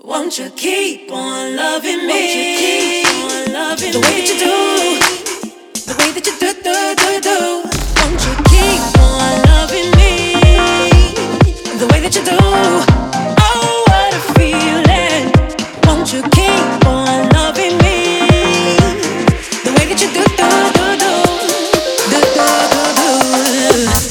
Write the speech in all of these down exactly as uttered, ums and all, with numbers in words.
Won't you keep on loving me? Won't you keep on loving the way that you do, the way that you do, do, do, do. Won't you keep on loving me the way that you do? Oh, what a feeling. Won't you keep on loving me the way that you do, do, do, do, do, do, do, do.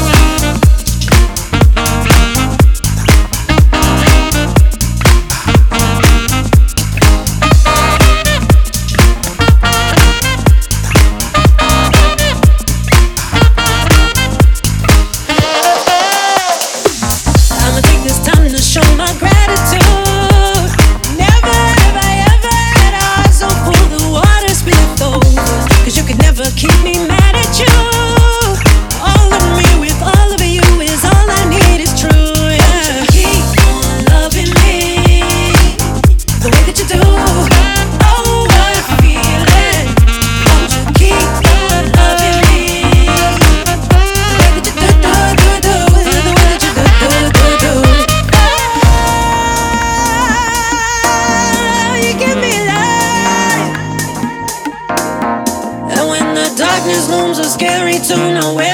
Show my gratitude. Never have I ever had eyes so full the water spilled over. Cause you could never keep me mad at you. All of me with all of you is all I need is true. Yeah. Keep on loving me the way that you do. Oh, what a feeling. Won't you keep on loving me the way that you do, do, do, do. The way that you do, do, do, do. Darkness looms are scary to know where